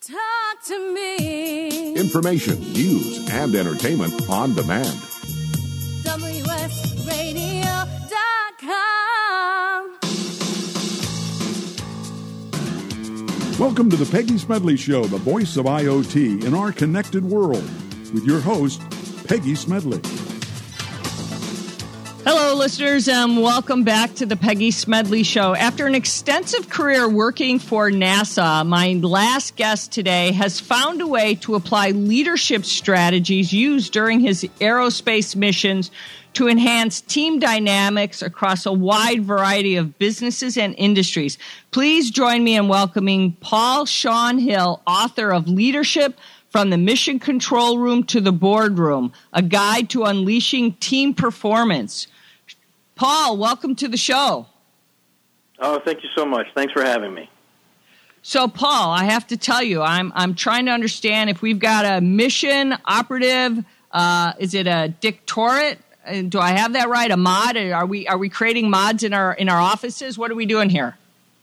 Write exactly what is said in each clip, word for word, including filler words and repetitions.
Talk to me. Information, news, and entertainment on demand. W S radio dot com. Welcome to the Peggy Smedley Show, the voice of I O T in our connected world, with your host, Peggy Smedley. Hello, listeners, and welcome back to the Peggy Smedley Show. After an extensive career working for NASA, my last guest today has found a way to apply leadership strategies used during his aerospace missions to enhance team dynamics across a wide variety of businesses and industries. Please join me in welcoming Paul Sean Hill, author of Leadership from the Mission Control Room to the Boardroom, a guide to unleashing team performance. Paul, welcome to the show. Oh, thank you so much. Thanks for having me. So, Paul, I have to tell you, I'm I'm trying to understand if we've got a mission operative. Uh, is it a dictorate? Do I have that right? A mod? Are we are we creating mods in our in our offices? What are we doing here?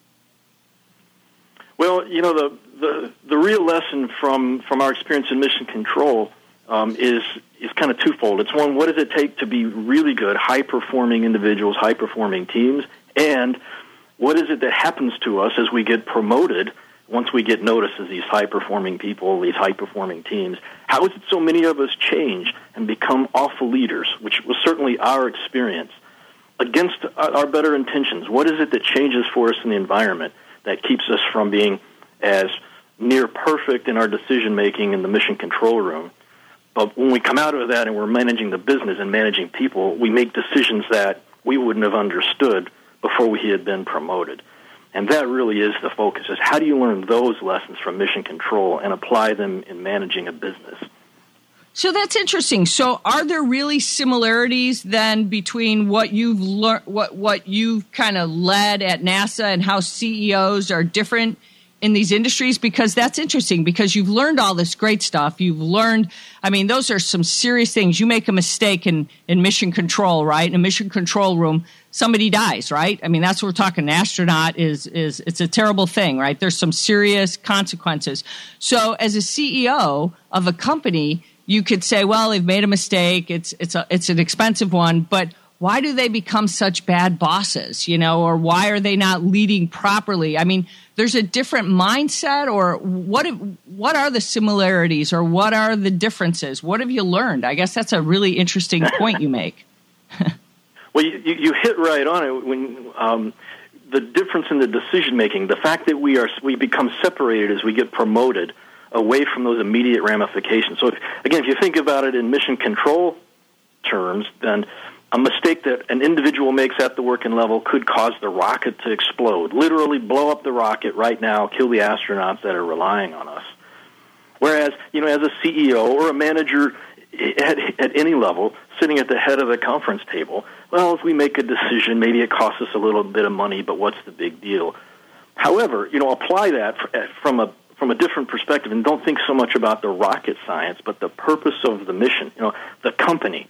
Well, you know, the the, the real lesson from, from our experience in mission control um, is is kind of twofold. It's one, what does it take to be really good, high-performing individuals, high-performing teams, and what is it that happens to us as we get promoted once we get noticed as these high-performing people, these high-performing teams? How is it so many of us change and become awful leaders, which was certainly our experience, against our better intentions? What is it that changes for us in the environment that keeps us from being as near perfect in our decision-making in the mission control room? But when we come out of that and we're managing the business and managing people, we make decisions that we wouldn't have understood before we had been promoted. And that really is the focus, is how do you learn those lessons from mission control and apply them in managing a business? So that's interesting. So are there really similarities then between what you've learned, what, what you've kind of led at NASA and how C E Os are different in these industries? Because that's interesting, because you've learned all this great stuff. You've learned, I mean, those are some serious things. You make a mistake in, in mission control, right? In a mission control room, somebody dies, right? I mean, that's what we're talking. An astronaut is, is, it's a terrible thing, right? There's some serious consequences. So as a C E O of a company, you could say, well, they've made a mistake. It's, it's a, it's an expensive one, but why do they become such bad bosses, you know, or why are they not leading properly? I mean, there's a different mindset, or what what are the similarities, or what are the differences? What have you learned? I guess that's a really interesting point you make. Well, you, you hit right on it when um, the difference in the decision making, the fact that we are we become separated as we get promoted away from those immediate ramifications. So, if, again, if you think about it in mission control terms, then a mistake that an individual makes at the working level could cause the rocket to explode, literally blow up the rocket right now, kill the astronauts that are relying on us. Whereas, you know, as a C E O or a manager at, at any level, sitting at the head of the conference table, well, if we make a decision, maybe it costs us a little bit of money, but what's the big deal? However, you know, apply that from a from a different perspective, and don't think so much about the rocket science, but the purpose of the mission, you know, the company.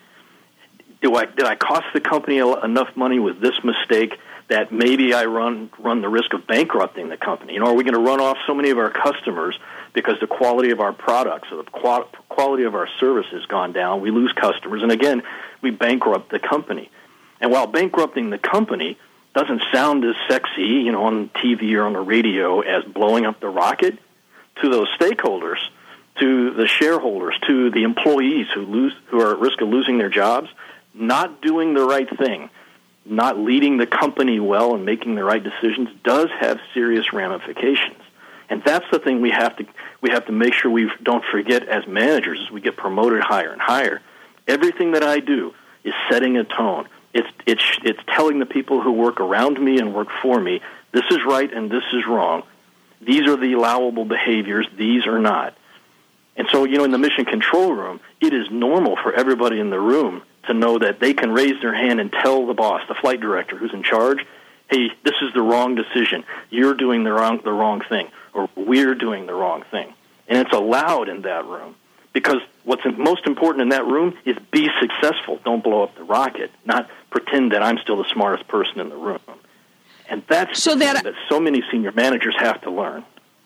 Do I, did I cost the company enough money with this mistake that maybe I run run the risk of bankrupting the company? You know, are we going to run off so many of our customers because the quality of our products or the qual- quality of our service has gone down? We lose customers, and again, we bankrupt the company. And while bankrupting the company doesn't sound as sexy, you know, on T V or on the radio as blowing up the rocket, to those stakeholders, to the shareholders, to the employees who lose, who are at risk of losing their jobs, not doing the right thing, not leading the company well and making the right decisions does have serious ramifications. And that's the thing we have to we have to make sure we don't forget as managers as we get promoted higher and higher. Everything that I do is setting a tone. It's it's it's telling the people who work around me and work for me, this is right and this is wrong. These are the allowable behaviors, these are not. And so, you know, in the mission control room, it is normal for everybody in the room to know that they can raise their hand and tell the boss, the flight director who's in charge, hey, this is the wrong decision. You're doing the wrong the wrong thing, or we're doing the wrong thing. And it's allowed in that room, because what's most important in that room is be successful. Don't blow up the rocket, not pretend that I'm still the smartest person in the room. And that's so the that, thing that so many senior managers have to learn.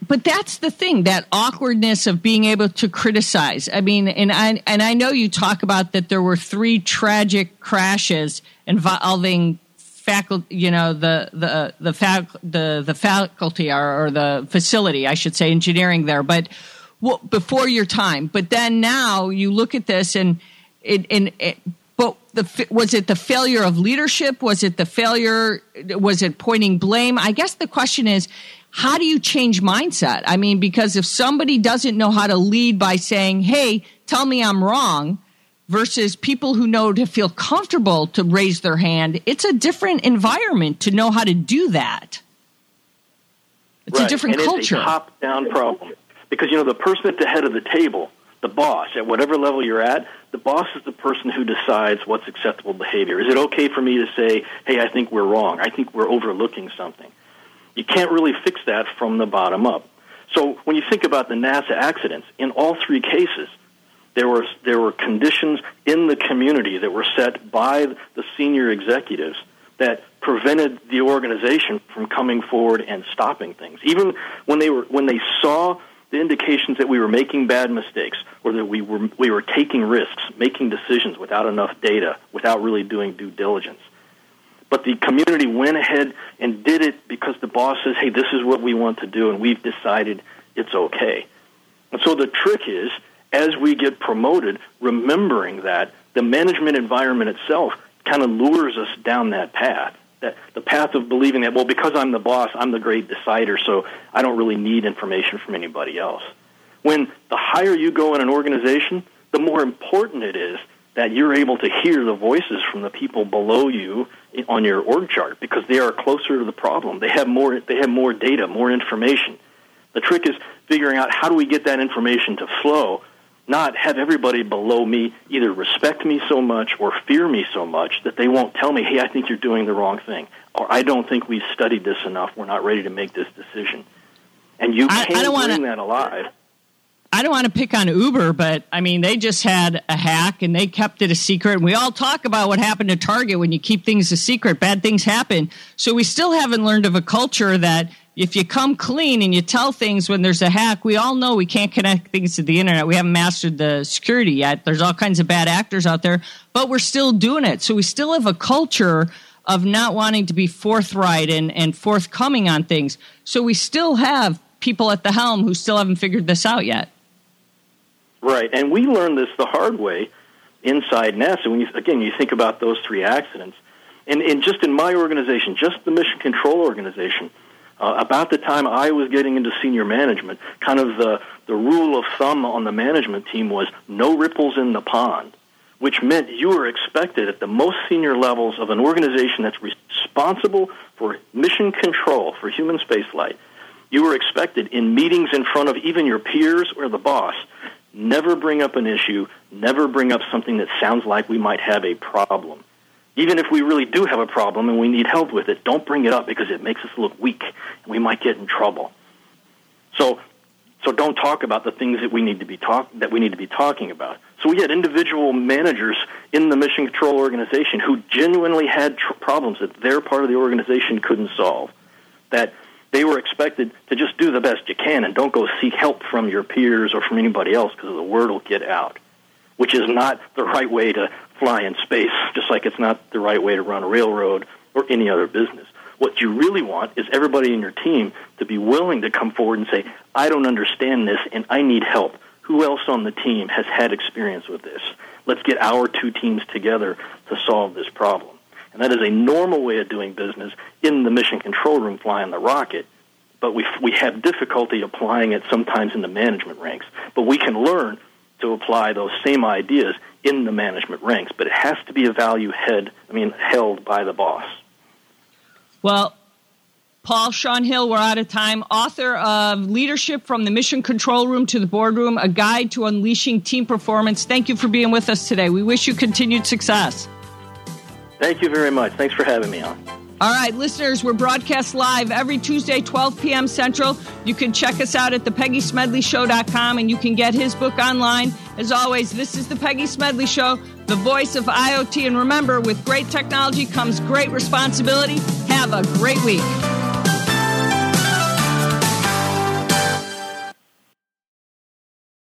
but that's the thing, that awkwardness of being able to criticize. I mean, and I and I know you talk about that there were three tragic crashes involving faculty, you know, the the the fac, the the faculty or, or the facility, I should say, engineering there, but well, before your time. But then now you look at this and it and it, but the was it the failure of leadership? Was it the failure? Was it pointing blame? I guess the question is, how do you change mindset? I mean, because if somebody doesn't know how to lead by saying, hey, tell me I'm wrong, versus people who know to feel comfortable to raise their hand, it's a different environment to know how to do that. It's right. a different and culture. It's a top-down problem. Because, you know, the person at the head of the table, the boss, at whatever level you're at, the boss is the person who decides what's acceptable behavior. Is it okay for me to say, hey, I think we're wrong. I think we're overlooking something. You can't really fix that from the bottom up. So when you think about the NASA accidents, in all three cases, there were there were conditions in the community that were set by the senior executives that prevented the organization from coming forward and stopping things. Even when they were when they saw the indications that we were making bad mistakes or that we were we were taking risks, making decisions without enough data, without really doing due diligence. But the community went ahead and did it because the boss says, hey, this is what we want to do, and we've decided it's okay. And so the trick is, as we get promoted, remembering that the management environment itself kind of lures us down that path, that the path of believing that, well, because I'm the boss, I'm the great decider, so I don't really need information from anybody else. When the higher you go in an organization, the more important it is that you're able to hear the voices from the people below you on your org chart, because they are closer to the problem. They have more, they have more data, more information. The trick is figuring out how do we get that information to flow, not have everybody below me either respect me so much or fear me so much that they won't tell me, hey, I think you're doing the wrong thing, or I don't think we've studied this enough, we're not ready to make this decision. And you I, can't I don't bring wanna, that alive. I don't want to pick on Uber, but, I mean, they just had a hack, and they kept it a secret. And we all talk about what happened to Target when you keep things a secret. Bad things happen. So we still haven't learned of a culture that if you come clean and you tell things when there's a hack, we all know we can't connect things to the internet. We haven't mastered the security yet. There's all kinds of bad actors out there, but we're still doing it. So we still have a culture of not wanting to be forthright and, and forthcoming on things. So we still have people at the helm who still haven't figured this out yet. Right, and we learned this the hard way inside NASA. When you, again, you think about those three accidents. And, and just in my organization, just the Mission Control Organization, uh, about the time I was getting into senior management, kind of the, the rule of thumb on the management team was no ripples in the pond, which meant you were expected at the most senior levels of an organization that's responsible for mission control for human spaceflight. You were expected in meetings in front of even your peers or the boss, never bring up an issue, never bring up something that sounds like we might have a problem. Even if we really do have a problem and we need help with it, don't bring it up because it makes us look weak and we might get in trouble. So so don't talk about the things that we need to be talk that we need to be talking about. So we had individual managers in the Mission Control Organization who genuinely had tr- problems that their part of the organization couldn't solve, that they were expected to just do the best you can and don't go seek help from your peers or from anybody else because the word will get out, which is not the right way to fly in space, just like it's not the right way to run a railroad or any other business. What you really want is everybody in your team to be willing to come forward and say, I don't understand this and I need help. Who else on the team has had experience with this? Let's get our two teams together to solve this problem. And that is a normal way of doing business in the mission control room flying the rocket, but we we have difficulty applying it sometimes in the management ranks. But we can learn to apply those same ideas in the management ranks, but it has to be a value head, I mean, held by the boss. Well, Paul Sean Hill, we're out of time. Author of Leadership from the Mission Control Room to the Boardroom, a guide to unleashing team performance. Thank you for being with us today. We wish you continued success. Thank you very much. Thanks for having me on. All right, listeners, we're broadcast live every Tuesday, twelve p.m. Central. You can check us out at the Peggy Smedley Show dot com, and you can get his book online. As always, this is the Peggy Smedley Show, the voice of I O T. And remember, with great technology comes great responsibility. Have a great week.